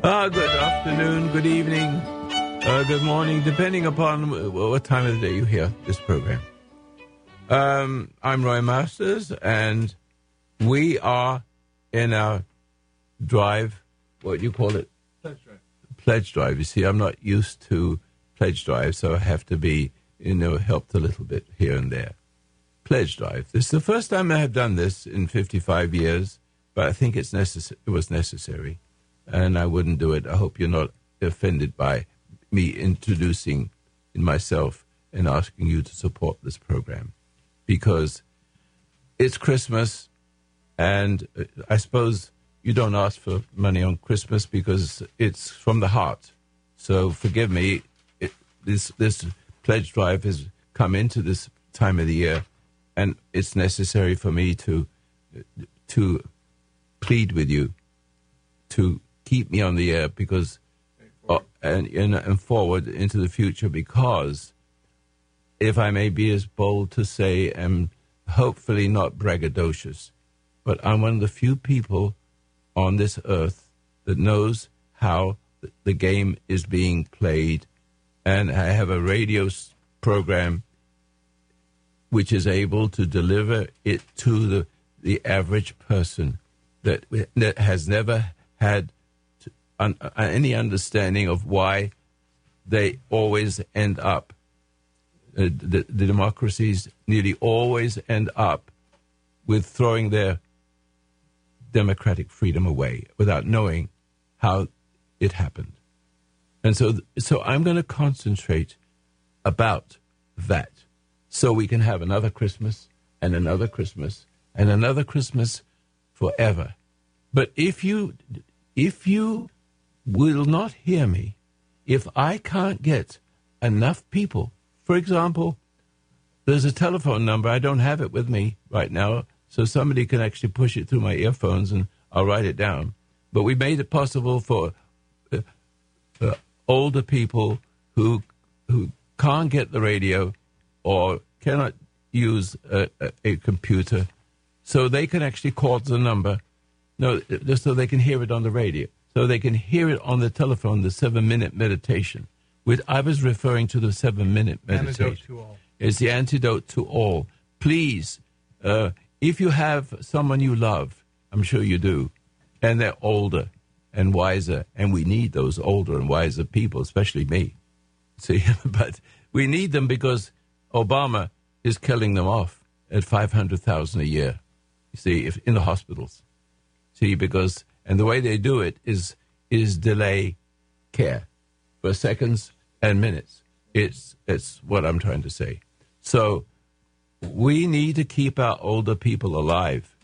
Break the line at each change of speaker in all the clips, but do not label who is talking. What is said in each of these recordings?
Good afternoon, good evening, good morning, depending upon what time of the day you hear this program. I'm Roy Masters, and we are in our drive, what do you call it?
Pledge drive.
Pledge drive. You see, I'm not used to pledge drive, so I have to be, helped a little bit here and there. Pledge drive. This is the first time I have done this in 55 years, but I think it was necessary. And I wouldn't do it. I hope you're not offended by me introducing myself and asking you to support this program, because it's Christmas, and I suppose you don't ask for money on Christmas because it's from the heart. So forgive me, this pledge drive has come into this time of the year, and it's necessary for me to plead with you to keep me on the air, because and forward into the future, because if I may be as bold to say, and hopefully not braggadocious, but I'm one of the few people on this earth that knows how the game is being played, and I have a radio program which is able to deliver it to the average person that has never had any understanding of why they always end up, the democracies nearly always end up with throwing their democratic freedom away without knowing how it happened. And so I'm going to concentrate about that, so we can have another Christmas and another Christmas and another Christmas forever. But if you will not hear me, if I can't get enough people, for example, there's a telephone number, I don't have it with me right now, so somebody can actually push it through my earphones and I'll write it down. But we made it possible for older people who can't get the radio or cannot use a computer, so they can actually call the number, just so they can hear it on the radio, so they can hear it on the telephone, the 7-minute meditation. I was referring to the 7-minute meditation.
Antidote to all.
It's the antidote to all. Please, if you have someone you love, I'm sure you do, and they're older and wiser, and we need those older and wiser people, especially me. See, but we need them because Obama is killing them off at $500,000 a year. You see, in the hospitals. See, and the way they do it is delay care for seconds and minutes. It's what I'm trying to say. So we need to keep our older people alive,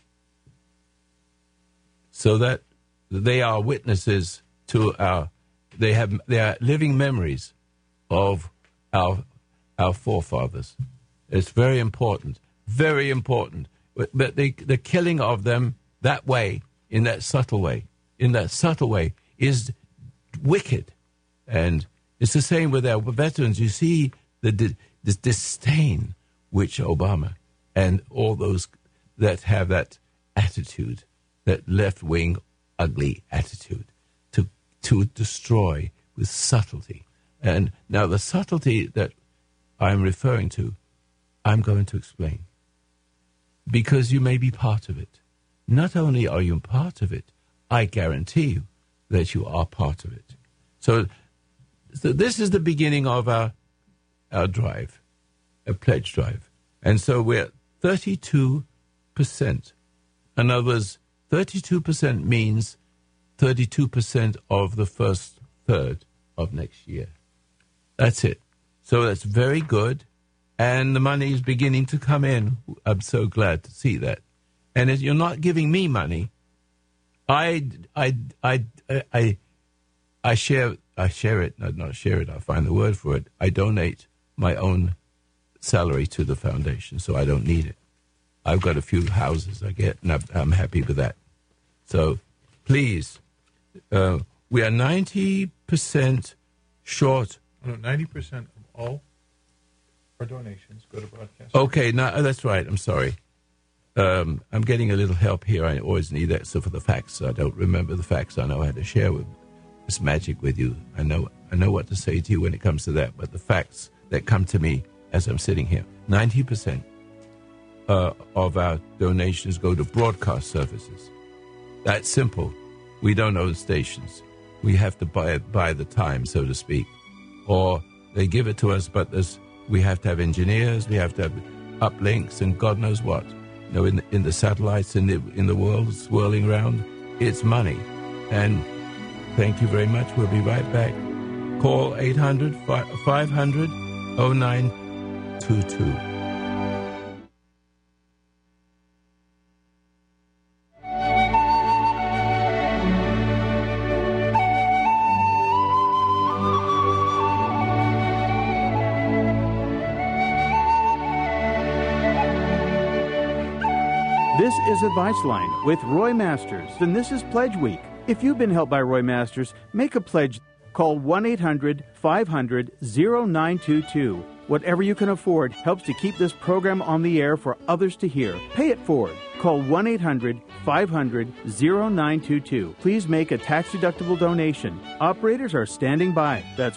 so that they are witnesses to they are living memories of our forefathers. It's very important, very important. But the killing of them that way, in that subtle way, is wicked. And it's the same with our veterans. You see this disdain which Obama and all those that have that attitude, that left-wing, ugly attitude, to destroy with subtlety. And now the subtlety that I'm referring to, I'm going to explain, because you may be part of it. Not only are you part of it, I guarantee you that you are part of it. So this is the beginning of our drive, a pledge drive. And so we're 32%. In other words, 32% means 32% of the first third of next year. That's it. So that's very good. And the money is beginning to come in. I'm so glad to see that. And if you're not giving me money, I share it. Not share it. I'll find the word for it. I donate my own salary to the foundation, so I don't need it. I've got a few houses I get, and I'm happy with that. So please, we are 90% short.
No, 90% of all our donations go to broadcast.
Okay, now that's right. I'm sorry. I'm getting a little help here. I always need that. So for the facts, I don't remember the facts. I know I had to share with it's magic with you. I know what to say to you when it comes to that, but the facts that come to me as I'm sitting here, 90% of our donations go to broadcast services. That's simple. We don't own stations. We have to buy the time, so to speak. Or they give it to us, but we have to have engineers, we have to have uplinks, and God knows what. In the satellites in the world swirling around, it's money. And thank you very much. We'll be right back. Call 800-500-0922.
This is Advice Line with Roy Masters, and this is Pledge Week. If you've been helped by Roy Masters, make a pledge. Call 1-800-500-0922. Whatever you can afford helps to keep this program on the air for others to hear. Pay it forward. Call 1-800-500-0922. Please make a tax-deductible donation. Operators are standing by. That's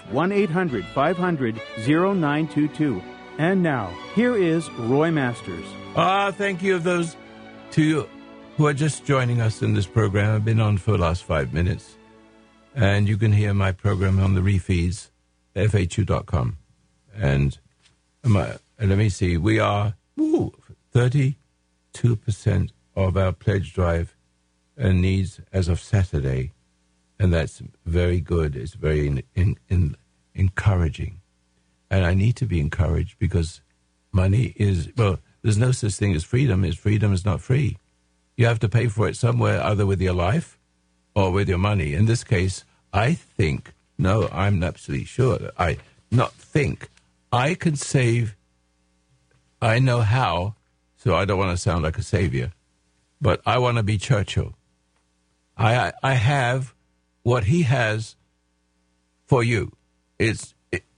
1-800-500-0922. And now, here is Roy Masters.
Thank you of those to you who are just joining us in this program. I've been on for the last 5 minutes, and you can hear my program on the refeeds, FHU.com. And let me see, we are 32% of our pledge drive needs as of Saturday, and that's very good. It's very encouraging. And I need to be encouraged because money is, there's no such thing as freedom. Freedom is not free. You have to pay for it somewhere, either with your life or with your money. In this case, I'm absolutely sure that I can save. I know how, so I don't want to sound like a savior, but I want to be Churchill. I have what he has for you. It's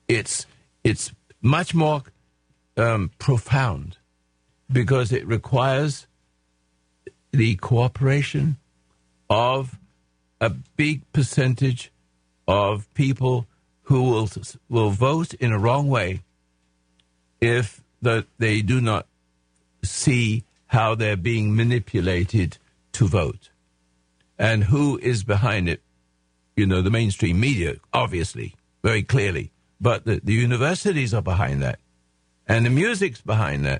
much more profound, because it requires the cooperation of a big percentage of people who will vote in a wrong way if they do not see how they're being manipulated to vote. And who is behind it? The mainstream media, obviously, very clearly. But the universities are behind that. And the music's behind that.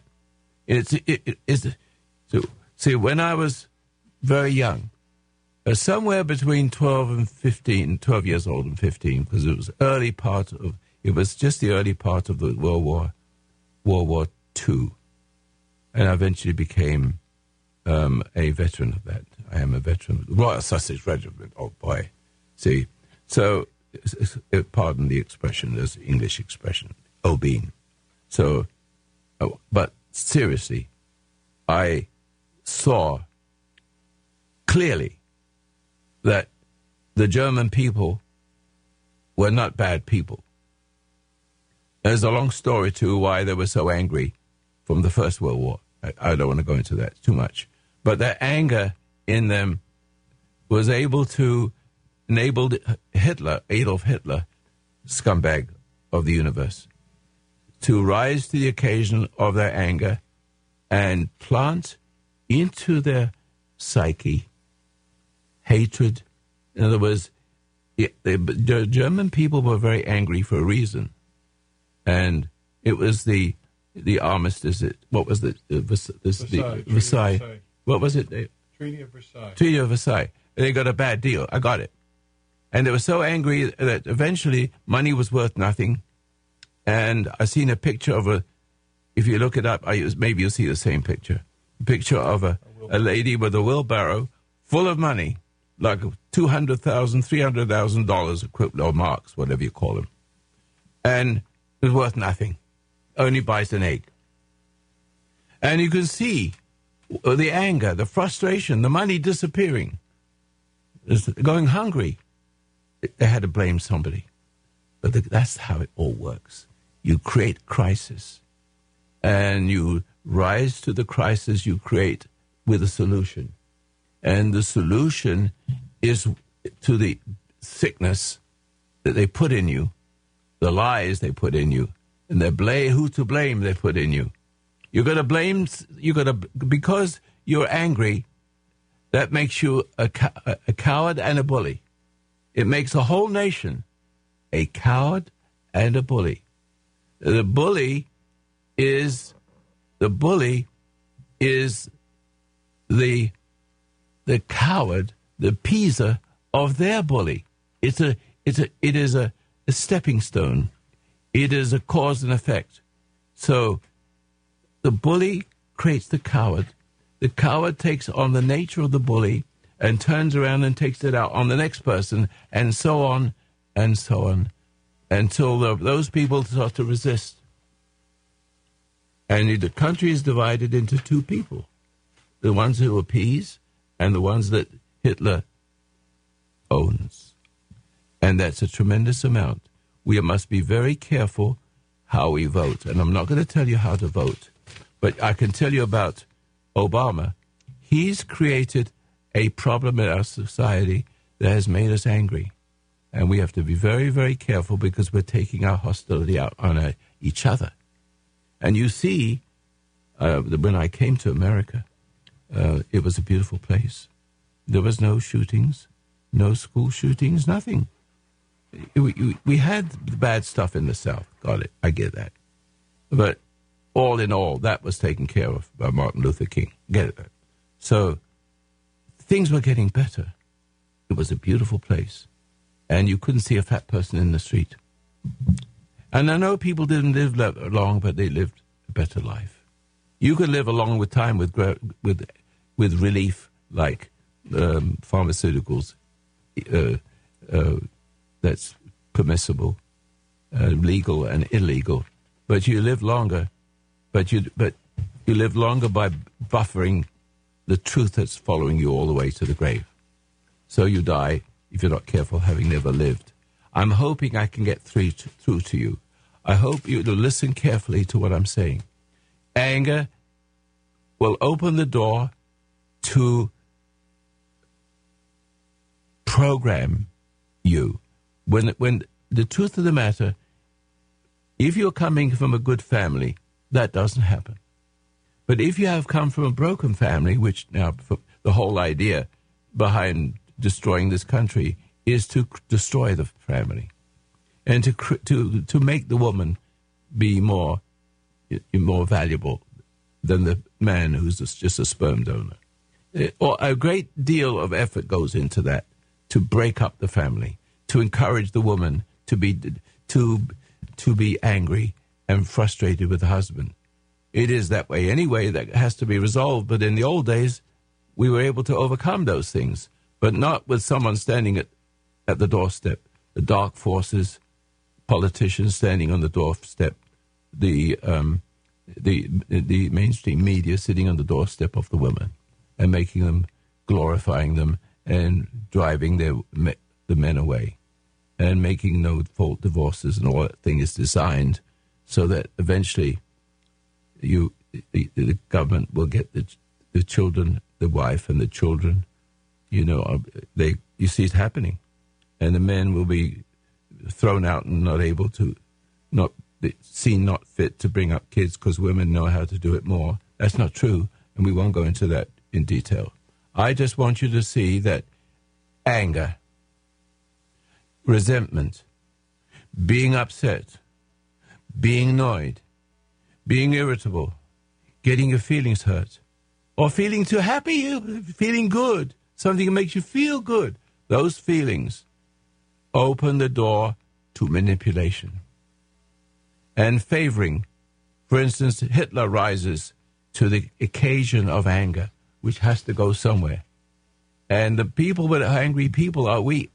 See, when I was very young, somewhere between 12 years old and 15, because it was just the early part of the World War II, and I eventually became a veteran of that. I am a veteran of the Royal Sussex Regiment. Oh boy, see, so pardon the expression, there's an English expression, obene. So, but seriously, I saw clearly that the German people were not bad people. There's a long story to why they were so angry from the First World War. I don't want to go into that too much. But that anger in them was able to enable Hitler, Adolf Hitler, scumbag of the universe, to rise to the occasion of their anger and plant into their psyche hatred. In other words, the German people were very angry for a reason. And it was the armistice. What was it? Versailles. What was it?
Treaty of Versailles.
Treaty of Versailles. They got a bad deal. I got it. And they were so angry that eventually money was worth nothing. And I seen a picture of if you look it up, maybe you'll see the same picture. A picture of a lady with a wheelbarrow full of money, like $200,000, $300,000 equivalent, or marks, whatever you call them. And it was worth nothing. Only buys an egg. And you can see the anger, the frustration, the money disappearing, going hungry. They had to blame somebody. But that's how it all works. You create crisis, and you rise to the crisis you create with a solution. And the solution is to the sickness that they put in you, the lies they put in you, and who to blame they put in you. Because you're angry, that makes you a coward and a bully. It makes a whole nation a coward and a bully. The bully is the coward, the appeaser of their bully. It is a stepping stone. It is a cause and effect. So the bully creates the coward. The coward takes on the nature of the bully and turns around and takes it out on the next person, and so on, until those people start to resist. And the country is divided into two people, the ones who appease and the ones that Hitler owns. And that's a tremendous amount. We must be very careful how we vote. And I'm not going to tell you how to vote, but I can tell you about Obama. He's created a problem in our society that has made us angry. And we have to be very, very careful because we're taking our hostility out on each other. And you see, when I came to America, it was a beautiful place. There was no shootings, no school shootings, nothing. We had the bad stuff in the South. Got it. I get that. But all in all, that was taken care of by Martin Luther King. Get it? So things were getting better. It was a beautiful place. And you couldn't see a fat person in the street. And I know people didn't live long, but they lived a better life. You could live a long time with relief, like pharmaceuticals. That's permissible, legal and illegal. But you live longer. But you live longer by buffering the truth that's following you all the way to the grave. So you die, if you're not careful, having never lived. I'm hoping I can get through to you. I hope you to listen carefully to what I'm saying. Anger will open the door to program you. When the truth of the matter, if you're coming from a good family, that doesn't happen. But if you have come from a broken family, which now the whole idea behind destroying this country is to destroy the family and to make the woman be more valuable than the man who's just a sperm donor. Or a great deal of effort goes into that, to break up the family, to encourage the woman to be angry and frustrated with the husband. It is that way anyway. That has to be resolved. But in the old days, we were able to overcome those things, but not with someone standing at the doorstep. The dark forces, politicians standing on the doorstep, the mainstream media sitting on the doorstep of the women and making them, glorifying them, and driving the men away, and making no-fault divorces, and all that thing is designed so that eventually the government will get the children, the wife and the children. You see it happening, and the men will be thrown out and not fit to bring up kids because women know how to do it more. That's not true, and we won't go into that in detail. I just want you to see that anger, resentment, being upset, being annoyed, being irritable, getting your feelings hurt, or feeling too happy, feeling good, something that makes you feel good, those feelings open the door to manipulation and favoring. For instance, Hitler rises to the occasion of anger, which has to go somewhere. And the people with angry people are weak,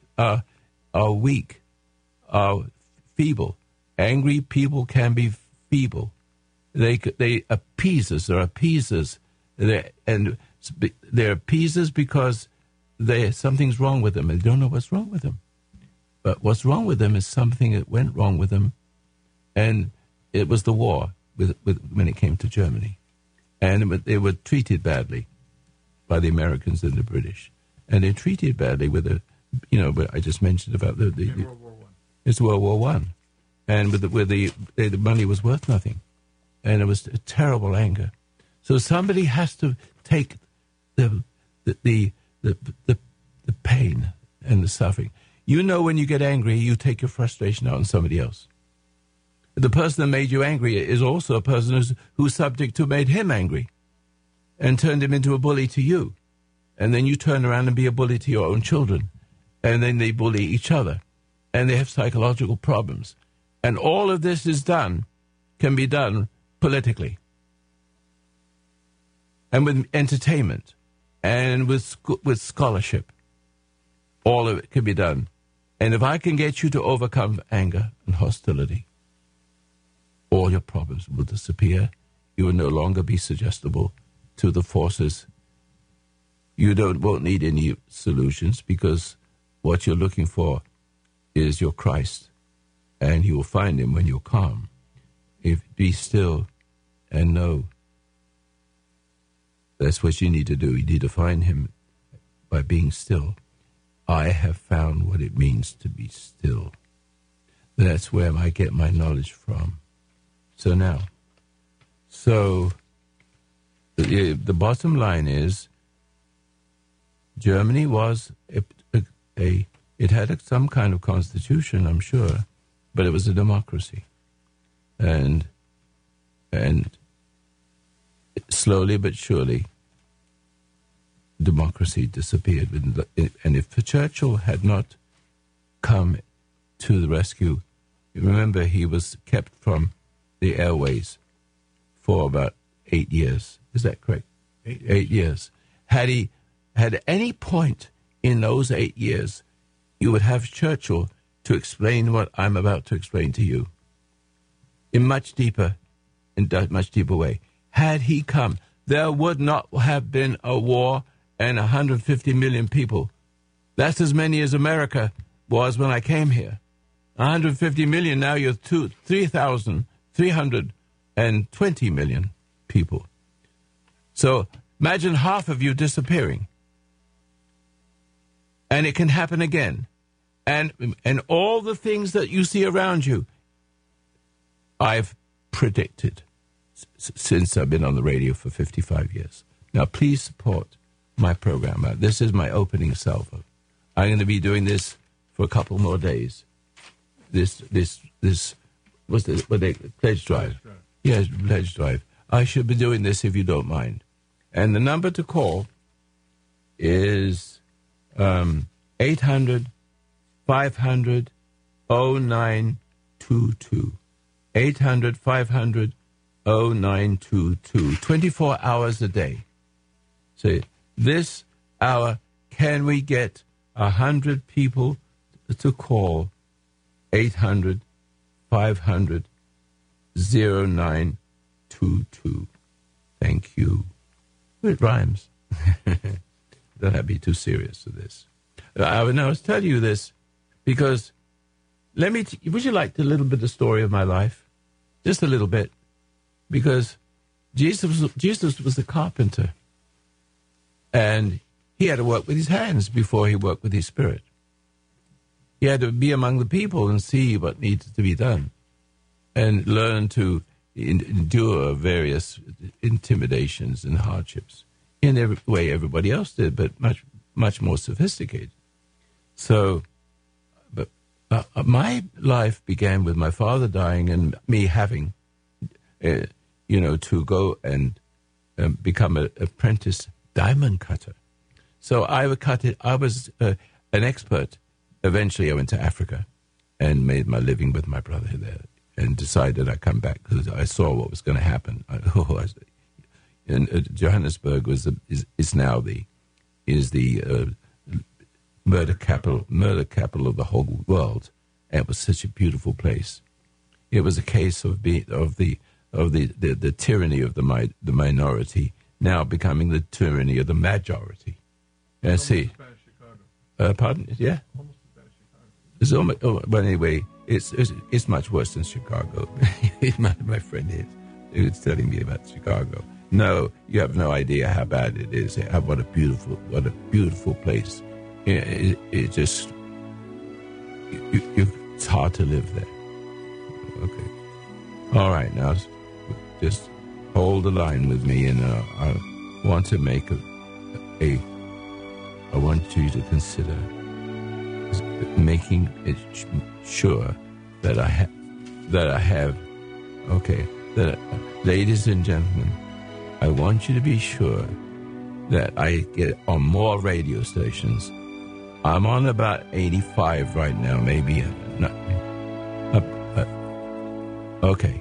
are feeble. Angry people can be feeble. They appeasers or appeasers. They're appeasers because something's wrong with them and they don't know what's wrong with them. But what's wrong with them is something that went wrong with them, and it was the war when it came to Germany. And they were treated badly by the Americans and the British. And they treated badly with I just mentioned about
In World War I.
it's World War One, and where the money was worth nothing, and it was a terrible anger. So somebody has to take the pain and the suffering. When you get angry, you take your frustration out on somebody else. The person that made you angry is also a person who's subject to made him angry and turned him into a bully to you. And then you turn around and be a bully to your own children. And then they bully each other. And they have psychological problems. And all of this can be done politically. And with entertainment. And with scholarship. All of it can be done. And if I can get you to overcome anger and hostility, all your problems will disappear. You will no longer be suggestible to the forces. You won't need any solutions, because what you're looking for is your Christ, and you will find him when you're calm. Be still and know. That's what you need to do. You need to find him by being still. I have found what it means to be still. That's where I get my knowledge from. So the bottom line is, Germany was it had some kind of constitution, I'm sure, but it was a democracy, and slowly but surely, democracy disappeared. And if Churchill had not come to the rescue, remember he was kept from the airways for about 8 years. Is that correct? 8 years. Had he had any point in those 8 years, you would have Churchill to explain what I'm about to explain to you in much deeper way. Had he come, there would not have been a war and 150 million people. That's as many as America was when I came here. 150 million, now you're 320 million people. So imagine half of you disappearing. And it can happen again. And all the things that you see around you, I've predicted since I've been on the radio for 55 years. Now, please support my program. This is my opening salvo. I'm going to be doing this for a couple more days. This what's the pledge drive? Yes, pledge drive. I should be doing this if you don't mind. And the number to call is 800-500-0922. 800-500-0922. 24 hours a day. So this hour, can we get 100 people to call 800-500-0922? Thank you. It rhymes. Don't have to be too serious with this. I was telling you this because would you like a little bit of the story of my life? Just a little bit. Because Jesus was a carpenter. And he had to work with his hands before he worked with his spirit. He had to be among the people and see what needed to be done. And learn to endure various intimidations and hardships in every way everybody else did, but much, much more sophisticated. So, but my life began with my father dying and me having, to go and become an apprentice diamond cutter. So I would cut it. I was an expert. Eventually, I went to Africa and made my living with my brother there, and decided I'd come back because I saw what was going to happen. Johannesburg is now the murder capital of the whole world. And it was such a beautiful place. It was a case of the tyranny of the minority now becoming the tyranny of the majority. And see, pardon? Yeah.
Almost as bad as Chicago.
But anyway, it's much worse than Chicago. My friend he was telling me about Chicago. No, you have no idea how bad it is. What a beautiful place. it just, it's hard to live there. Okay. All right, now just hold the line with me, and I want to make I want you to consider making it sure that I have, okay, that, ladies and gentlemen, I want you to be sure that I get on more radio stations. I'm on about 85 right now, maybe. Okay.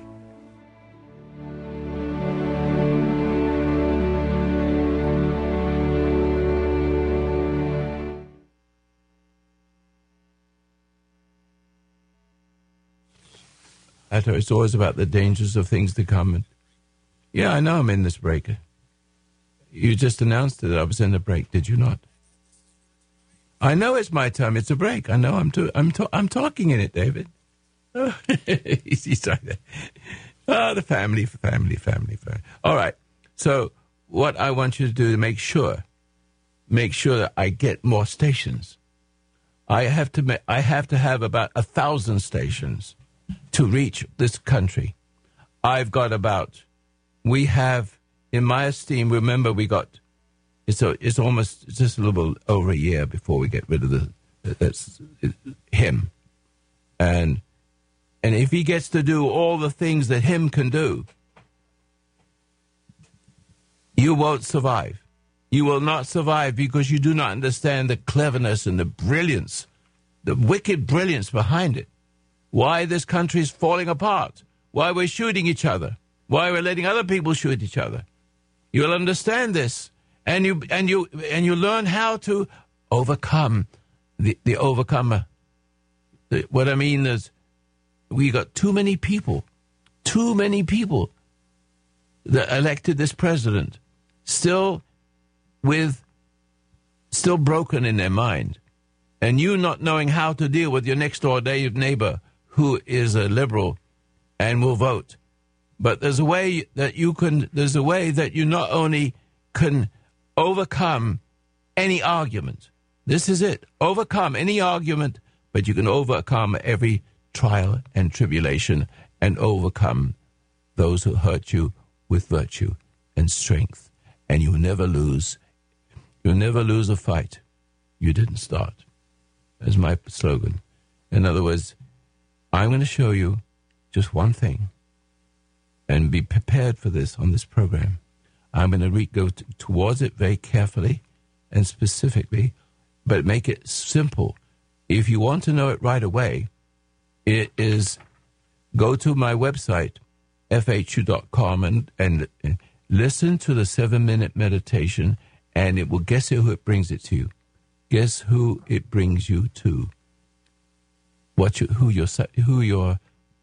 It's always about the dangers of things to come. Yeah, I know I'm in this break. You just announced that I was in the break, did you not? I know it's my time. It's a break. I know I'm talking in it, David. Oh, he's like that. Oh, the family. All right. So what I want you to do to make sure that I get more stations. I have to have about 1,000 stations to reach this country. We have, in my esteem, remember it's almost just a little over a year before we get rid of him. And if he gets to do all the things that him can do, you won't survive. You will not survive because you do not understand the cleverness and the brilliance, the wicked brilliance behind it. Why this country is falling apart. Why we're shooting each other. Why we're letting other people shoot each other. You'll understand this, and you learn how to overcome the overcomer. What I mean is, we got too many people that elected this president, still broken in their mind, and you not knowing how to deal with your next door neighbor who is a liberal and will vote. But there's a way that you not only can overcome any argument. This is it. Overcome any argument, but you can overcome every trial and tribulation and overcome those who hurt you with virtue and strength. And you'll never lose. You'll never lose a fight you didn't start. That's my slogan. In other words, I'm going to show you just one thing, and be prepared for this on this program. I'm going to go towards it very carefully and specifically, but make it simple. If you want to know it right away, it is go to my website, fhu.com, and listen to the 7-minute meditation, and it will guess who it brings it to you. Guess who it brings you to. Who you're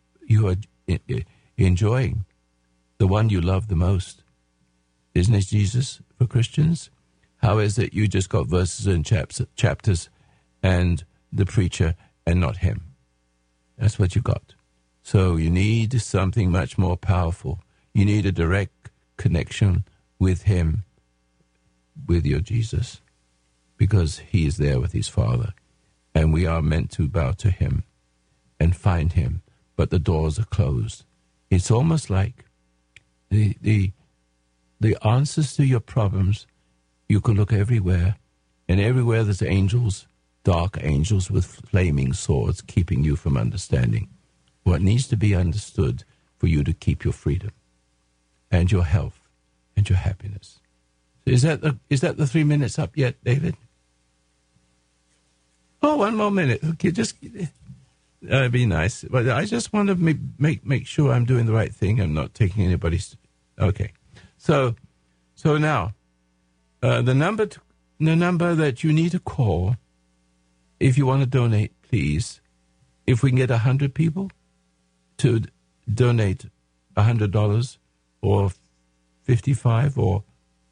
enjoying, the one you love the most. Isn't it Jesus for Christians? How is it you just got verses and chapters and the preacher and not him? That's what you got. So you need something much more powerful. You need a direct connection with him, with your Jesus, because he is there with his Father. And we are meant to bow to him and find him, but the doors are closed. It's almost like the answers to your problems, you can look everywhere, and everywhere there's angels, dark angels with flaming swords keeping you from understanding what needs to be understood for you to keep your freedom and your health and your happiness. Is that the 3 minutes up yet, David? Oh, 1 more minute. Okay, just that'd be nice. But I just want to make sure I'm doing the right thing. I'm not taking anybody's. Okay, so now the number that you need to call if you want to donate, please. If we can get 100 people to donate $100 or $55 or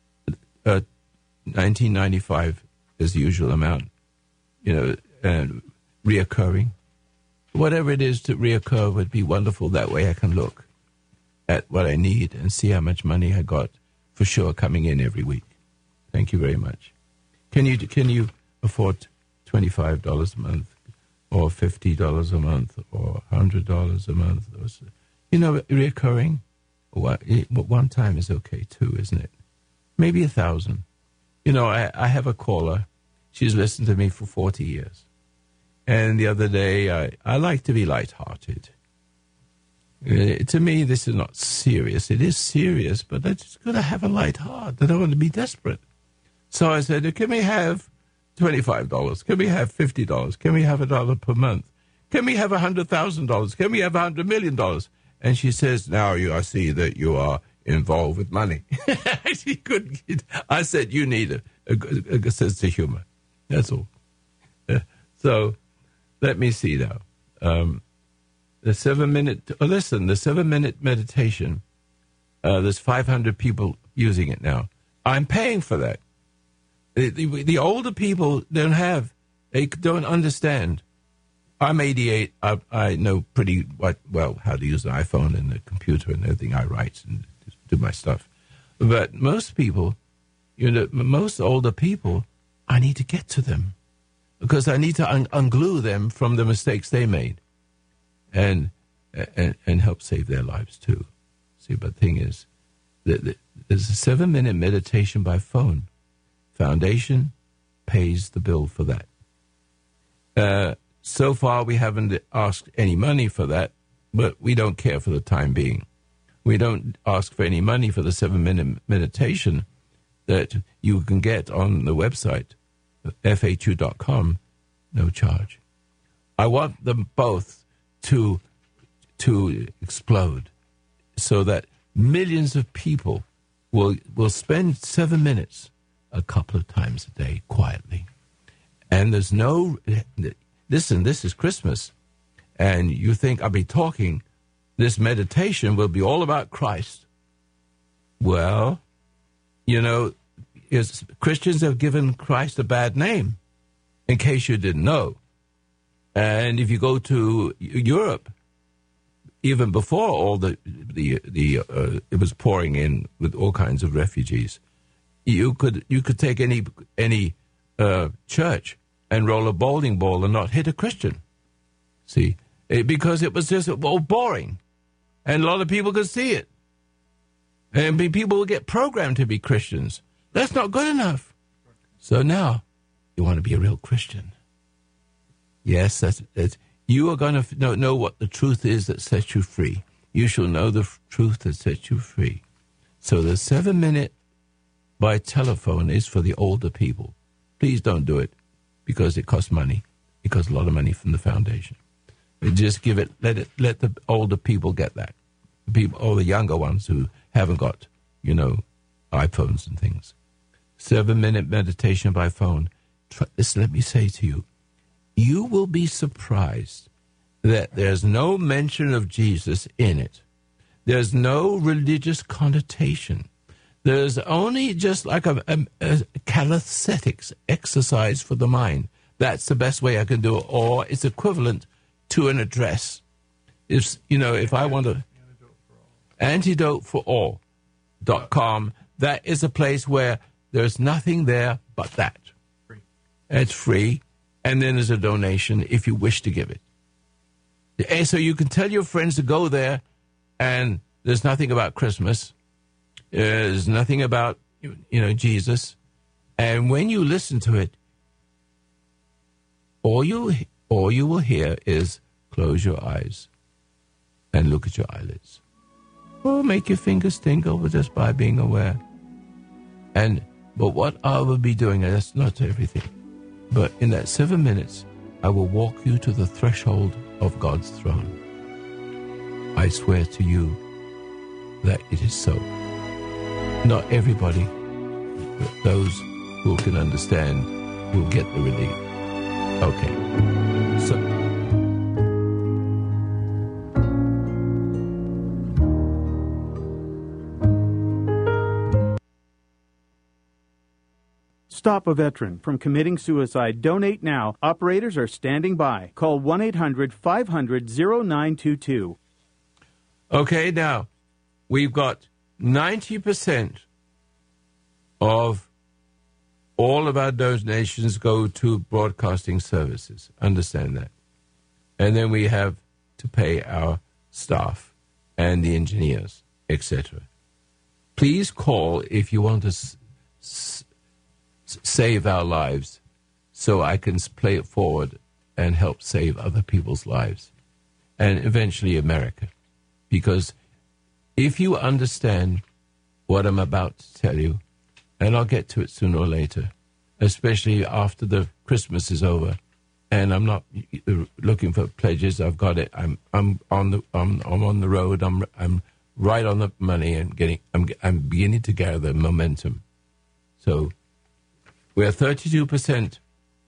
$19.95 is the usual amount. Reoccurring. Whatever it is to reoccur would be wonderful. That way I can look at what I need and see how much money I got for sure coming in every week. Thank you very much. Can you afford $25 a month, or $50 a month, or $100 a month. Or, recurring. One time is okay too, isn't it? Maybe 1,000. I have a caller. She's listened to me for 40 years. And the other day, I like to be lighthearted. To me, this is not serious. It is serious, but I just got to have a light heart. I don't want to be desperate. So I said, can we have $25? Can we have $50? Can we have $1 per month? Can we have $100,000? Can we have $100 million? And she says, now I see that you are involved with money. She couldn't. I said, you need a sense of humor. That's all. So let me see now. The 7-minute meditation, there's 500 people using it now. I'm paying for that. The older people they don't understand. I'm 88. I know pretty well how to use an iPhone and a computer and everything. I write and do my stuff. But most people, most older people, I need to get to them because I need to unglue them from the mistakes they made and help save their lives too. See, but the thing is, there's a 7-minute meditation by phone. Foundation pays the bill for that. So far, we haven't asked any money for that, but we don't care for the time being. We don't ask for any money for the 7-minute meditation that you can get on the website, FAQ.com, no charge. I want them both to explode so that millions of people will spend 7 minutes a couple of times a day quietly. And there's no... Listen, this is Christmas, and you think I'll be talking, this meditation will be all about Christ. Well, Christians have given Christ a bad name, in case you didn't know. And if you go to Europe, even before all it was pouring in with all kinds of refugees, you could take any church and roll a bowling ball and not hit a Christian. See, because it was just boring. And a lot of people could see it. And people will get programmed to be Christians. That's not good enough. So now, you want to be a real Christian. Yes, that's you are going to know what the truth is that sets you free. You shall know the truth that sets you free. So the 7-minute by telephone is for the older people. Please don't do it. Because it costs money. It costs a lot of money from the foundation. Just let the older people get that. All the younger ones who haven't got, iPhones and things. 7-minute meditation by phone. Let me say to you, you will be surprised that there's no mention of Jesus in it. There's no religious connotation. There's only just like a calisthenics exercise for the mind. That's the best way I can do it. Or it's equivalent to an address. If I want to... AntidoteForAll.com, that is a place where there's nothing there but that.
Free.
It's free. And then there's a donation if you wish to give it. And so you can tell your friends to go there, and there's nothing about Christmas. There's nothing about, Jesus. And when you listen to it, all you will hear is close your eyes and look at your eyelids. Or make your fingers tingle just by being aware. But what I will be doing, and that's not everything, but in that 7 minutes, I will walk you to the threshold of God's throne. I swear to you that it is so. Not everybody, but those who can understand will get the relief. Okay. So...
Stop a veteran from committing suicide. Donate now. Operators are standing by. Call 1-800-500-0922.
Okay, now, we've got 90% of all of our donations go to broadcasting services. Understand that. And then we have to pay our staff and the engineers, etc. Please call if you want to save our lives so I can play it forward and help save other people's lives and eventually America. Because if you understand what I'm about to tell you, and I'll get to it sooner or later, especially after the Christmas is over, and I'm not looking for pledges. I've got it. I'm on the road. I'm right on the money and I'm beginning to gather momentum. So we're 32%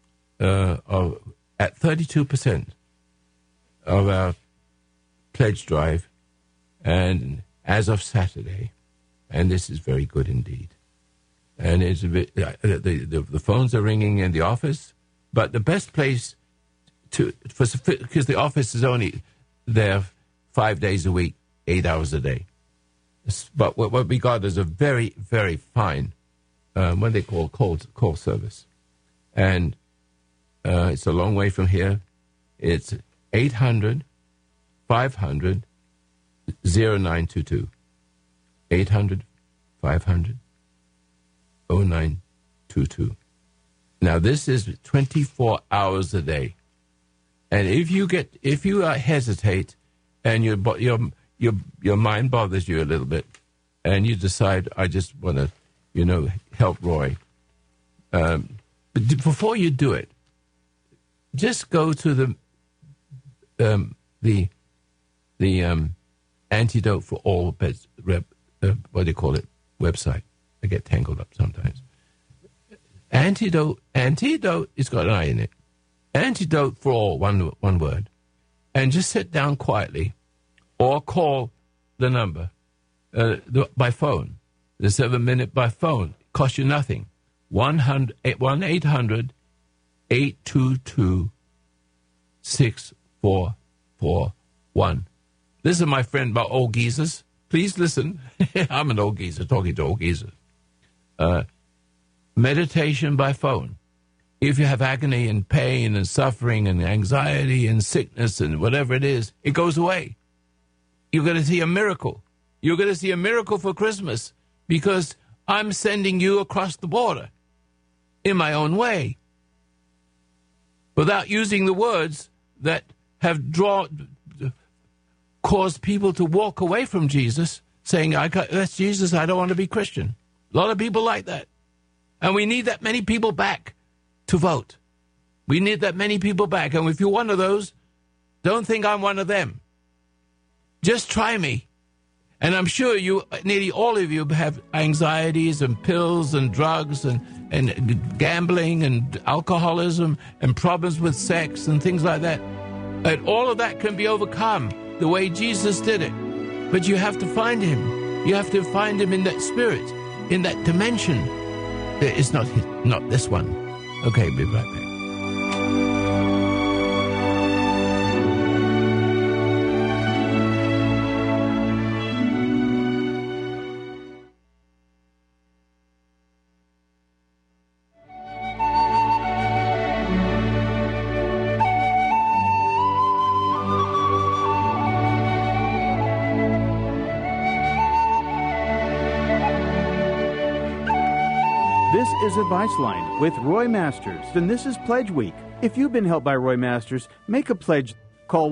at 32% of our pledge drive, and as of Saturday, and this is very good indeed. And it's a bit, the phones are ringing in the office, but the best place because the office is only there 5 days a week, 8 hours a day. But what we got is a very, very fine, what they call service. And it's a long way from here. It's 800-500-0922. 800-500-0922. Now, this is 24 hours a day. And if you hesitate and your mind bothers you a little bit and you decide, I just want to, help Roy, but before you do it, just go to the Antidote for All website. I get tangled up sometimes. Antidote, it's got an I in it. Antidote for All, one word. And just sit down quietly or call the number by phone. The 7-minute by phone. It costs you nothing. 1-800-822-6441. This is my friend about old geezers. Please listen. I'm an old geezer talking to old geezers. Meditation by phone. If you have agony and pain and suffering and anxiety and sickness and whatever it is, it goes away. You're going to see a miracle. You're going to see a miracle for Christmas because I'm sending you across the border in my own way without using the words that have caused people to walk away from Jesus, saying, that's Jesus, I don't want to be Christian. A lot of people like that. And we need that many people back to vote. We need that many people back. And if you're one of those, don't think I'm one of them. Just try me. And I'm sure nearly all of you have anxieties and pills and drugs and gambling and alcoholism and problems with sex and things like that. And all of that can be overcome the way Jesus did it. But you have to find him. You have to find him in that spirit, in that dimension. It's not this one. Okay, be right back.
This is Advice Line with Roy Masters, and this is Pledge Week. If you've been helped by Roy Masters, make a pledge. Call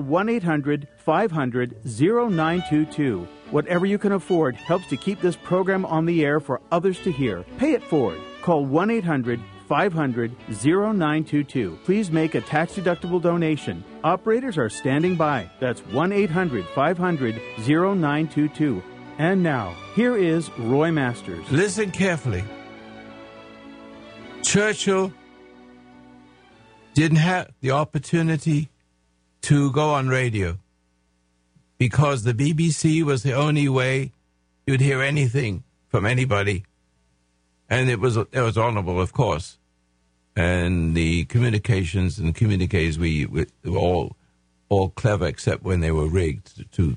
1-800-500-0922. Whatever you can afford helps to keep this program on the air for others to hear. Pay it forward. Call 1-800-500-0922. Please make a tax-deductible donation. Operators are standing by. That's 1-800-500-0922. And now, here is Roy Masters.
Listen carefully. Churchill didn't have the opportunity to go on radio because the BBC was the only way you'd hear anything from anybody. And it was honorable, of course. And the communications and communiques were all clever, except when they were rigged to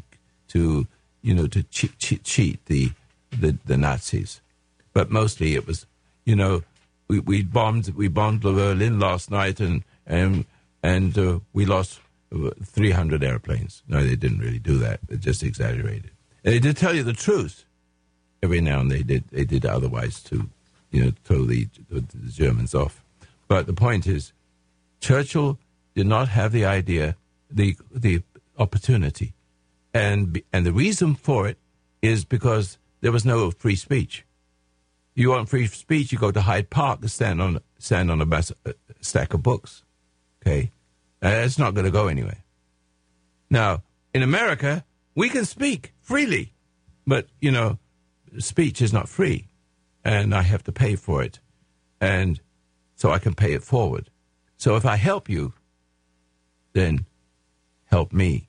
cheat the Nazis. But mostly it was, we bombed Berlin last night, and we lost 300 airplanes. No, they didn't really do that. They just exaggerated. And they did tell you the truth. Every now and then they did otherwise to, throw the Germans off. But the point is, Churchill did not have the idea, the opportunity, and the reason for it is because there was no free speech. You want free speech, you go to Hyde Park and stand on a stack of books. Okay, it's not going to go anywhere. Now, in America, we can speak freely, but speech is not free, and I have to pay for it, and so I can pay it forward. So if I help you, then help me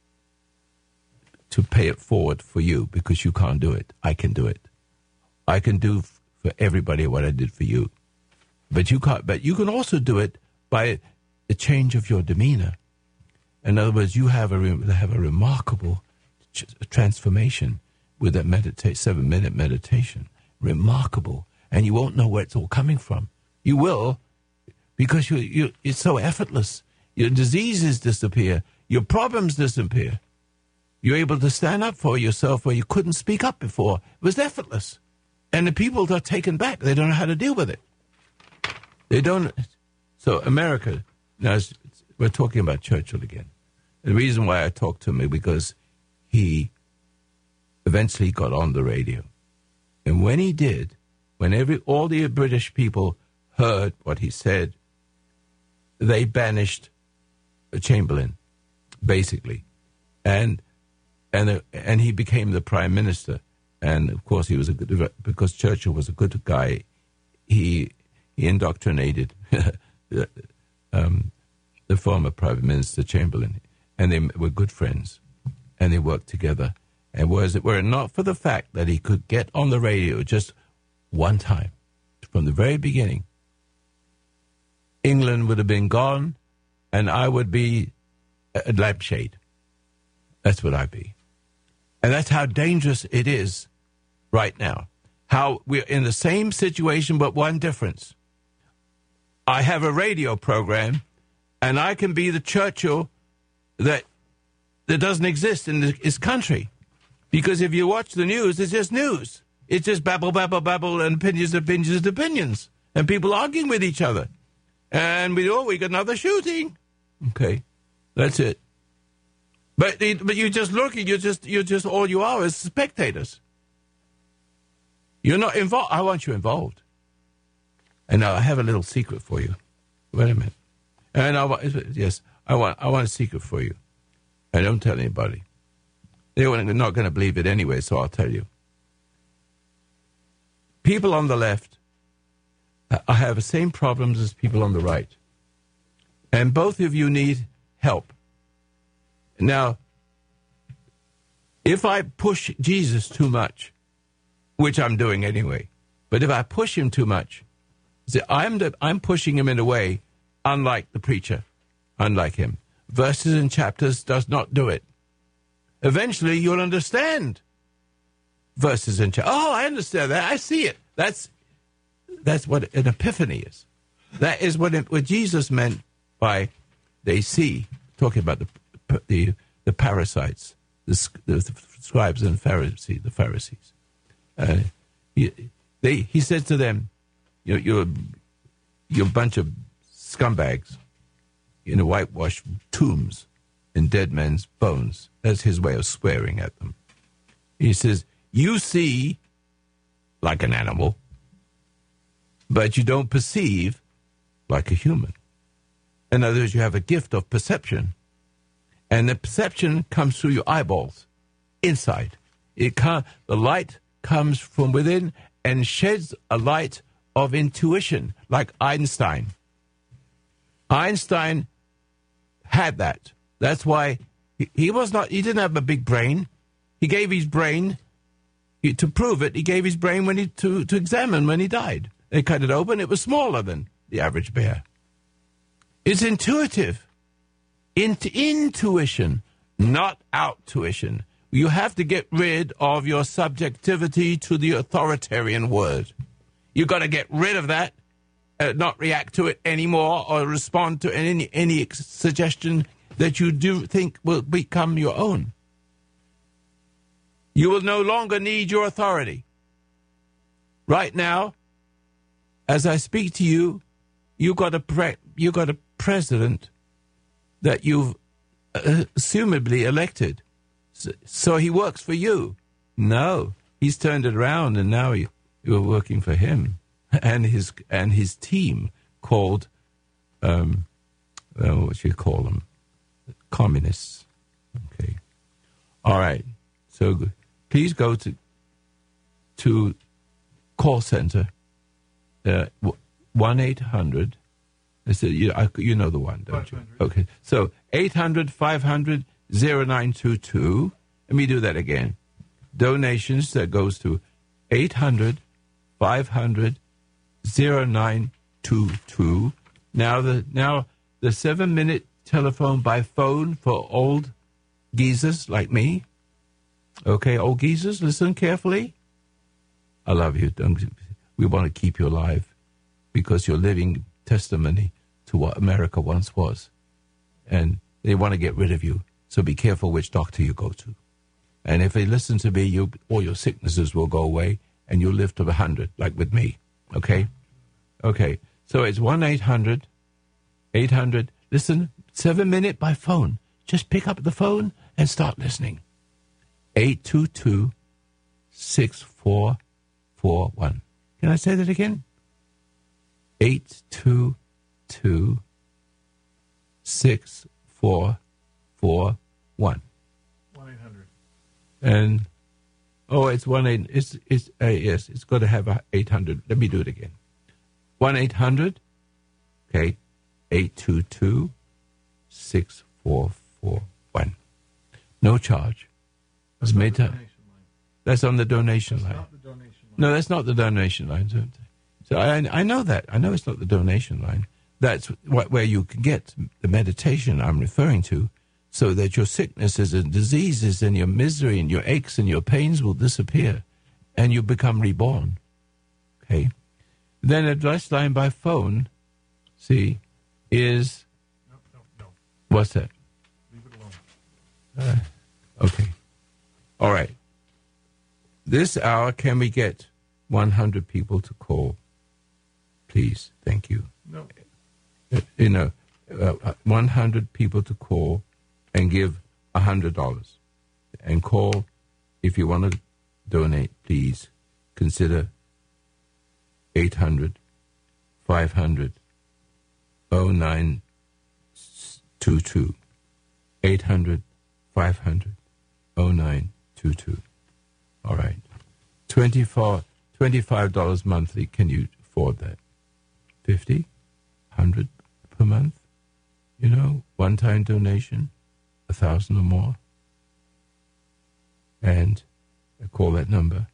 to pay it forward for you, because you can't do it. I can do it. I can do for everybody what I did for you, but you can't. But you can also do it by the change of your demeanor. In other words, you have a remarkable transformation with that 7-minute meditation. Remarkable, and you won't know where it's all coming from. You will, because it's so effortless. Your diseases disappear. Your problems disappear. You're able to stand up for yourself where you couldn't speak up before. It was effortless. And the people are taken back. They don't know how to deal with it. They don't. So America, now we're talking about Churchill again. The reason why I talked to him is because he eventually got on the radio. And when he did, when all the British people heard what he said, they banished Chamberlain, basically. And he became the prime minister. And of course, because Churchill was a good guy, he indoctrinated the former prime minister Chamberlain, and they were good friends, and they worked together. And were it not for the fact that he could get on the radio just one time, from the very beginning, England would have been gone, and I would be a lampshade. That's what I'd be. And that's how dangerous it is right now. How we're in the same situation, but one difference. I have a radio program, and I can be the Churchill that doesn't exist in this country. Because if you watch the news, it's just news. It's just babble, babble, babble, and opinions. And people arguing with each other. And we got another shooting. Okay, that's it. But you're just looking. You're just all you are is spectators. You're not involved. I want you involved. And now I have a little secret for you. Wait a minute. And I want a secret for you. And don't tell anybody. They're not going to believe it anyway, so I'll tell you. People on the left have the same problems as people on the right. And both of you need help. Now, if I push Jesus too much, which I'm doing anyway, but if I push him too much, see, I'm pushing him in a way unlike the preacher, unlike him. Verses and chapters does not do it. Eventually, you'll understand verses and chapters. Oh, I understand that. I see it. That's what an epiphany is. That is what Jesus meant by they see, talking about the parasites, the scribes and the Pharisees. He said to them, you're a bunch of scumbags in a whitewashed tombs and dead men's bones. That's his way of swearing at them. He says, you see like an animal, but you don't perceive like a human. In other words, you have a gift of perception, and the perception comes through your eyeballs, inside. The light comes from within and sheds a light of intuition, like Einstein. Einstein had that. That's why he didn't have a big brain. He gave his brain, to prove it, he gave his brain to examine when he died. They cut it open, it was smaller than the average bear. It's intuitive. Intuition, not outtuition. You have to get rid of your subjectivity to the authoritarian word. You've got to get rid of that not react to it anymore or respond to any suggestion that you do think will become your own. You will no longer need your authority. Right now, as I speak to you, you got a president that you've assumably elected. So he works for you. No, he's turned it around, and now you're working for him and his team called what you call them, communists. Okay, all right. So good. Please go to call center 1-800. You know the one, don't you? Okay, so 800-500-0922. Let me do that again. Donations that goes to 800-500-0922. Now the 7-minute telephone by phone for old geezers like me. Okay, old geezers, listen carefully. I love you. We want to keep you alive because you're living testimony to what America once was. And they want to get rid of you. So be careful which doctor you go to. And if they listen to me, all your sicknesses will go away and you'll live to 100, like with me. Okay? Okay. So it's 1-800, listen, 7-minute by phone. Just pick up the phone and start listening. 822-6441. Can I say that again? 822-6441. 1-800. And it's 1-8. Yes, it's got to have a 800. Let me do it again. 1-800. Okay, 822-6441. No charge.
That's made to.
That's on the donation line.
Not the donation line.
No, that's not the donation line. So I know that. I know it's not the donation line. That's where you can get the meditation I'm referring to, so that your sicknesses and diseases and your misery and your aches and your pains will disappear and you become reborn. Okay? Then advice line by phone, see, is...
No.
What's that?
Leave it alone.
Okay. All right. This hour, can we get 100 people to call? Please. Thank you.
No.
100 people to call and give $100. And call, if you want to donate, please consider 800-500-0922. 800-500-0922. All right. $25 monthly. Can you afford that? 50? 100 per month? One-time donation, 1,000 or more. And call that number,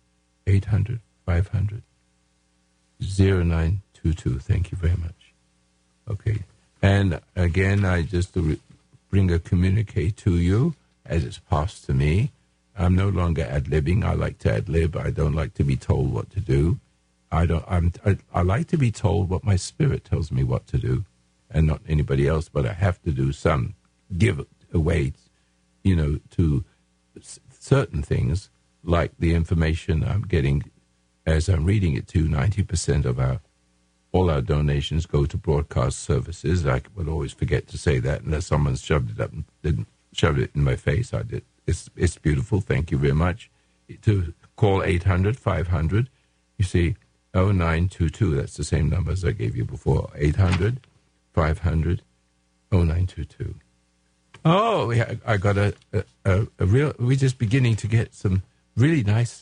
800-500-0922. Thank you very much. Okay. And again, I just bring a communique to you as it's passed to me. I'm no longer ad-libbing. I like to ad-lib. I don't like to be told what to do. I like to be told what my spirit tells me what to do, and not anybody else, but I have to do some give away, to certain things, like the information I'm getting as I'm reading it to. 90% of all our donations go to broadcast services. I would always forget to say that unless someone shoved it in my face. I did. It's beautiful. Thank you very much. To call 800-500, you see, 0922. That's the same number as I gave you before. 800-500-0922. Oh, I got a real. We're just beginning to get some really nice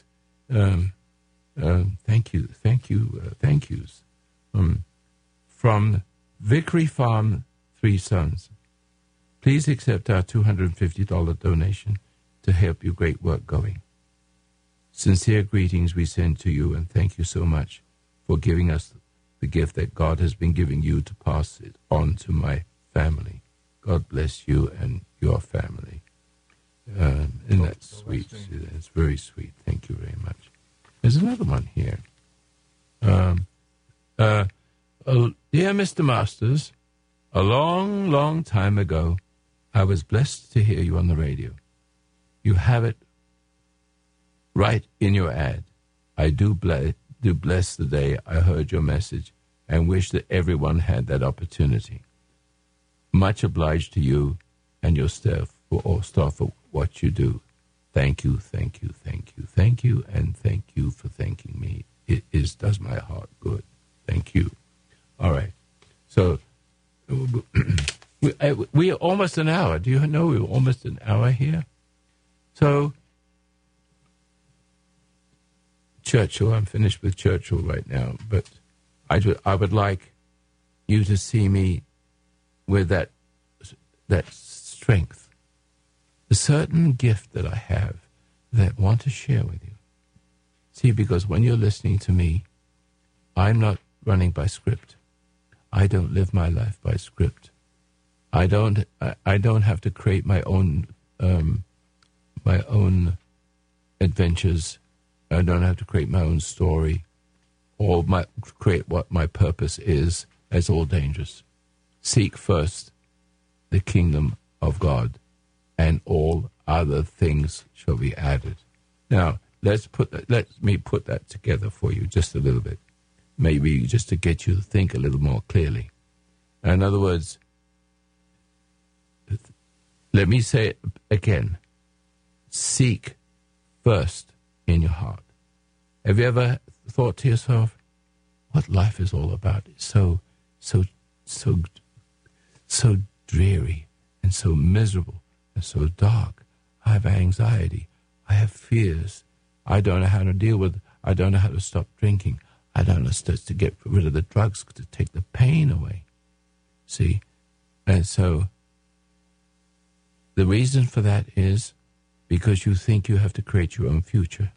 thank yous from Vickery Farm, 3 Sons. Please accept our $250 donation to help your great work going. Sincere greetings we send to you, and thank you so much for giving us the gift that God has been giving you to pass it on to my family. God bless you and your family. And that's sweet. It's very sweet. Thank you very much. There's another one here. Dear Mr. Masters, a long, long time ago, I was blessed to hear you on the radio. You have it right in your ad. I do bless the day I heard your message and wish that everyone had that opportunity. Much obliged to you and your staff for what you do. Thank you, thank you, thank you, thank you, and thank you for thanking me. It does my heart good. Thank you. All right. So we are almost an hour. Do you know we're almost an hour here? So Churchill, I'm finished with Churchill right now, but I would like you to see me with that strength, a certain gift that I have that I want to share with you. See, because when you're listening to me, I'm not running by script. I don't live my life by script. I don't have to create my own adventures. I don't have to create my own story or create what my purpose is. That's all dangerous. Seek first the kingdom of God, and all other things shall be added. Now, let me put that together for you just a little bit, maybe just to get you to think a little more clearly. In other words, let me say it again. Seek first in your heart. Have you ever thought to yourself, what life is all about? It's so dreary and so miserable and so dark. I have anxiety. I have fears. I don't know how to deal with. I don't know how to stop drinking. I don't know how to get rid of the drugs to take the pain away. See? And so the reason for that is because you think you have to create your own future.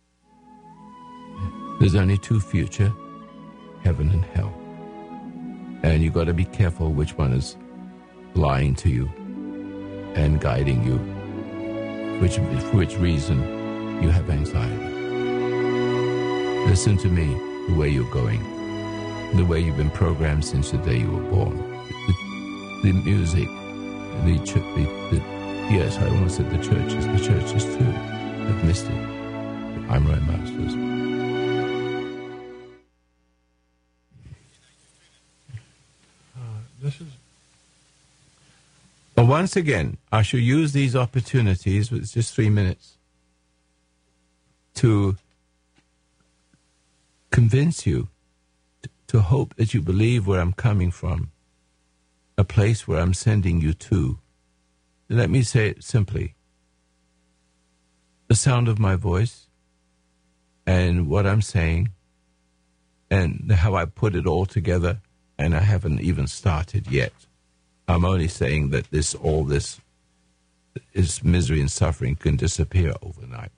There's only two futures, heaven and hell. And you've got to be careful which one is lying to you and guiding you, for which reason you have anxiety. Listen to me, the way you're going, the way you've been programmed since the day you were born. The music, yes, I almost said the churches too. I've missed it. I'm Roy Masters. Once again, I shall use these opportunities, it's just 3 minutes, to convince you, to hope that you believe where I'm coming from, a place where I'm sending you to. Let me say it simply. The sound of my voice and what I'm saying and how I put it all together, and I haven't even started yet. I'm only saying that all this misery and suffering can disappear overnight.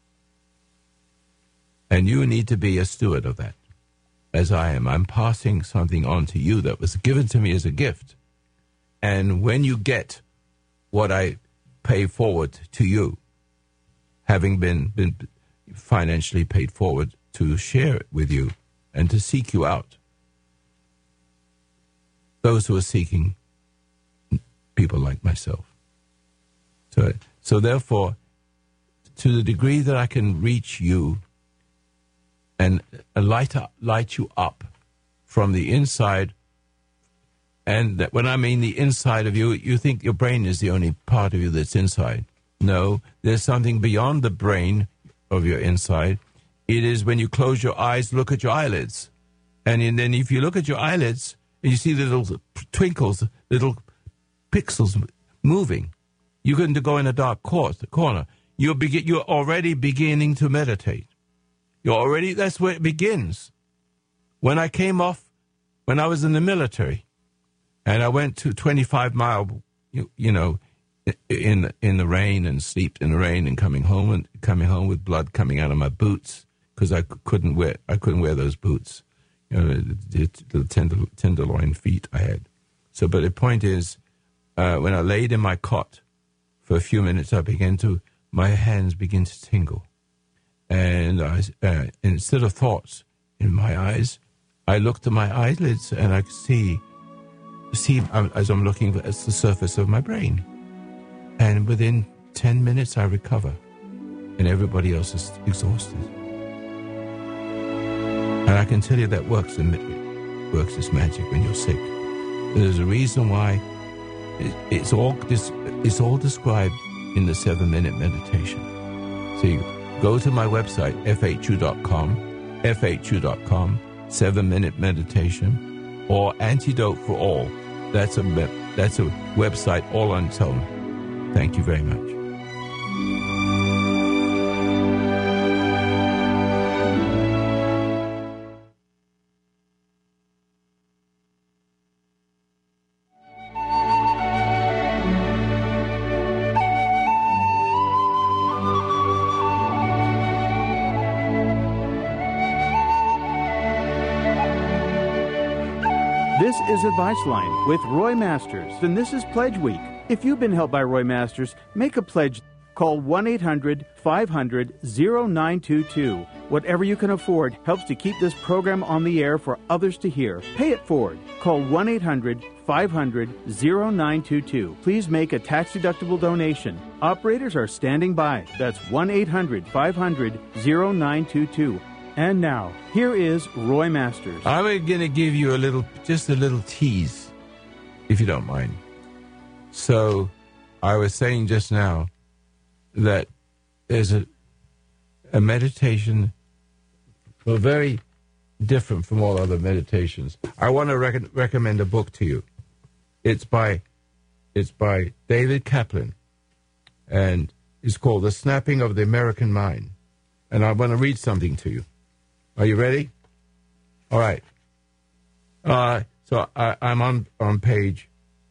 And you need to be a steward of that, as I am. I'm passing something on to you that was given to me as a gift. And when you get what I pay forward to you, having been financially paid forward to share it with you and to seek you out, those who are seeking people like myself. So therefore, to the degree that I can reach you and light you up from the inside, and that when I mean the inside of you, you think your brain is the only part of you that's inside. No, there's something beyond the brain of your inside. It is when you close your eyes, look at your eyelids. And then if you look at your eyelids, and you see the little twinkles, little pixels moving, you can go in a dark corner. You're already beginning to meditate. That's where it begins. When I was in the military, and I went to 25 mile, in the rain and slept in the rain and coming home with blood coming out of my boots because I couldn't wear those boots, the tenderloin feet I had. So, but the point is, when I laid in my cot for a few minutes, my hands begin to tingle. And instead of thoughts in my eyes, I look to my eyelids and I see as I'm looking at the surface of my brain. And within 10 minutes, I recover. And everybody else is exhausted. And I can tell you that works its magic when you're sick. There's a reason why it's all described in the 7-minute meditation. So you go to my website, fhu.com, 7-minute meditation, or Antidote for All. That's a website all on its own. Thank you very much.
This is Advice Line with Roy Masters, and this is Pledge Week. If you've been helped by Roy Masters, make a pledge. Call 1-800-500-0922. Whatever you can afford helps to keep this program on the air for others to hear. Pay it forward. Call 1-800-500-0922. Please make a tax-deductible donation. Operators are standing by. That's 1-800-500-0922. And now, here is Roy Masters.
I'm going to give you just a little tease, if you don't mind. So, I was saying just now that there's a meditation very different from all other meditations. I want to recommend a book to you. It's by David Kaplan, and it's called The Snapping of the American Mind. And I want to read something to you. Are you ready? All right. So I'm on page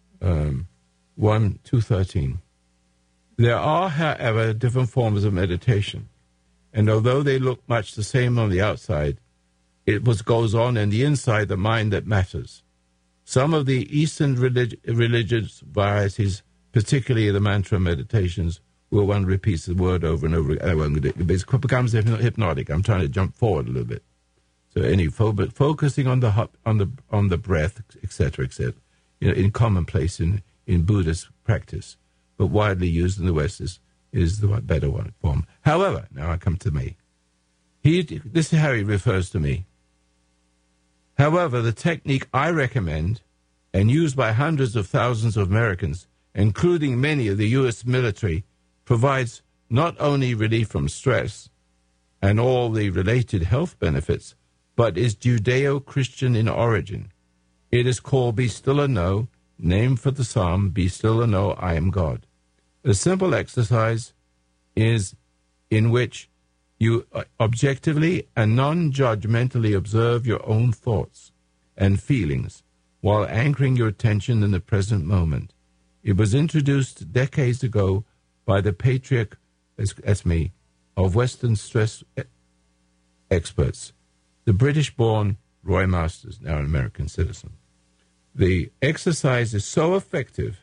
213. There are, however, different forms of meditation, and although they look much the same on the outside, it goes on in the inside the mind that matters. Some of the Eastern religious varieties, particularly the mantra meditations, where one repeats the word over and over again, it becomes hypnotic. I'm trying to jump forward a little bit. So, focusing on the breath, etc., in commonplace in Buddhist practice, but widely used in the West is the better one form. However, now I come to me. This is how he refers to me. However, the technique I recommend, and used by hundreds of thousands of Americans, including many of the U.S. military, provides not only relief from stress and all the related health benefits, but is Judeo-Christian in origin. It is called Be Still and Know, named for the psalm, Be Still and Know I Am God. A simple exercise is in which you objectively and non-judgmentally observe your own thoughts and feelings while anchoring your attention in the present moment. It was introduced decades ago by the patriarch, that's me, of Western stress experts, the British-born Roy Masters, now an American citizen. The exercise is so effective,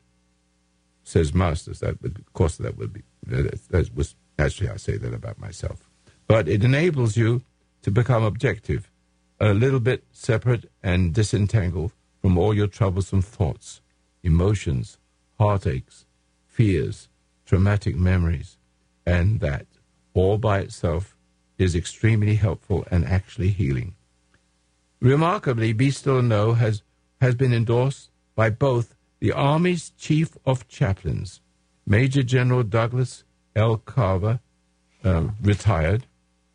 says Masters, that would be, actually I say that about myself, but it enables you to become objective, a little bit separate and disentangled from all your troublesome thoughts, emotions, heartaches, fears, traumatic memories, and that all by itself is extremely helpful and actually healing. Remarkably, Be Still and Know has been endorsed by both the Army's Chief of Chaplains, Major General Douglas L. Carver, retired,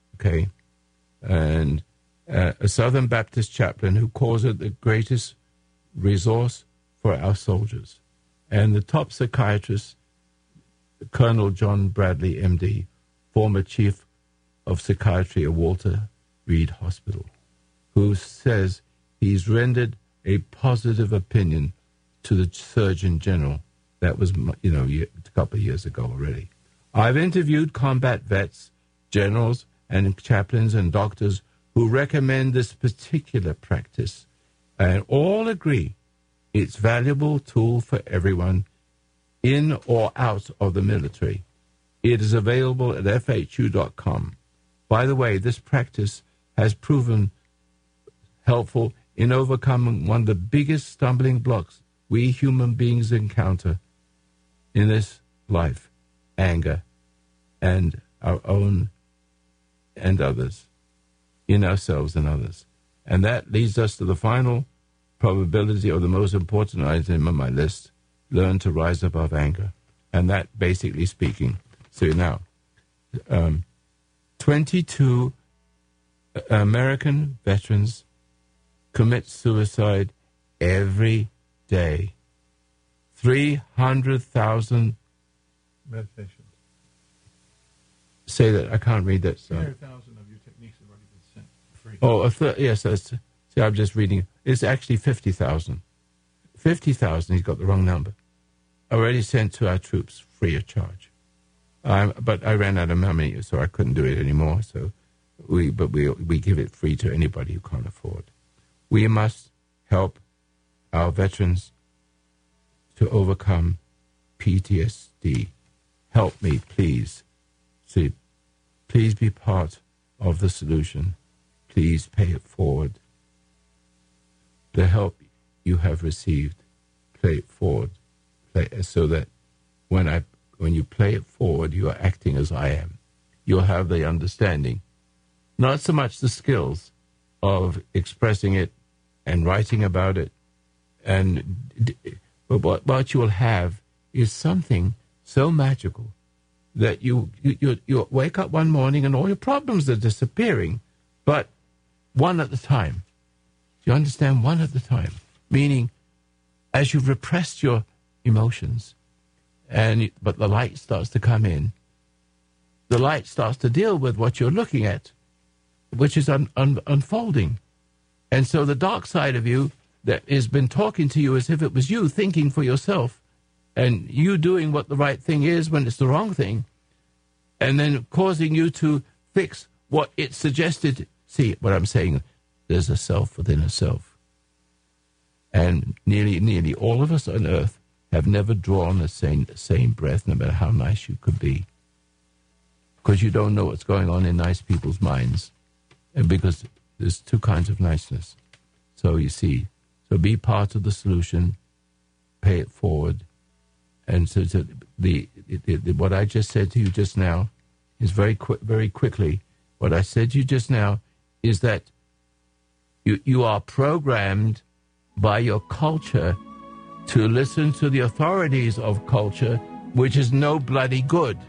and a Southern Baptist chaplain who calls it the greatest resource for our soldiers, and the top psychiatrist, Colonel John Bradley, M.D., former chief of psychiatry at Walter Reed Hospital, who says he's rendered a positive opinion to the Surgeon General. That was, a couple of years ago already. I've interviewed combat vets, generals, and chaplains and doctors who recommend this particular practice, and all agree it's a valuable tool for everyone in or out of the military. It is available at FHU.com. By the way, this practice has proven helpful in overcoming one of the biggest stumbling blocks we human beings encounter in this life, anger, and our own and others, in ourselves and others. And that leads us to the final probability, or the most important item on my list, learn to rise above anger. And that, basically speaking, so now, 22 American veterans commit suicide every day. 300,000.
Meditations.
Say that. I can't read that.
300,000 of your techniques have already been sent for free.
Oh, yes. See, I'm just reading. It's actually 50,000. 50,000. He's got the wrong number. Already sent to our troops free of charge. But I ran out of money, so I couldn't do it anymore. So we give it free to anybody who can't afford. We must help our veterans to overcome PTSD. Help me, please. See, please be part of the solution. Please pay it forward. The help you have received, play it forward. So that when you play it forward, you are acting as I am. You'll have the understanding, not so much the skills of expressing it and writing about it, but what you will have is something so magical that you wake up one morning and all your problems are disappearing, but one at a time. Do you understand? One at a time. Meaning, as you've repressed your emotions, but the light starts to come in, the light starts to deal with what you're looking at, which is unfolding. And so the dark side of you that has been talking to you as if it was you thinking for yourself, and you doing what the right thing is when it's the wrong thing, and then causing you to fix what it suggested. See what I'm saying? There's a self within a self. And nearly all of us on earth have never drawn the same breath, no matter how nice you could be. Because you don't know what's going on in nice people's minds. And because there's two kinds of niceness. So you see, so be part of the solution, pay it forward. And so what I just said to you just now is very quickly, what I said to you just now is that you are programmed by your culture to listen to the authorities of culture, which is no bloody good.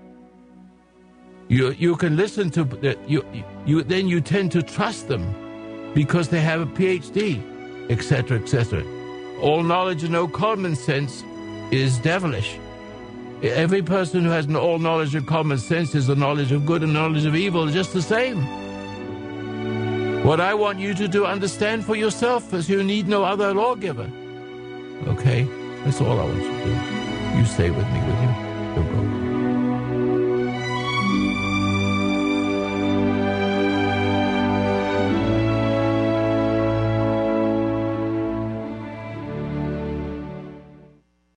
You can listen to then you tend to trust them because they have a PhD, etc., etc. All knowledge and no common sense is devilish. Every person who has all knowledge and common sense is the knowledge of good and knowledge of evil, just the same. What I want you to do, understand for yourself, is you need no other lawgiver. Okay? That's all I want you to do. You stay with me, will you? You'll go.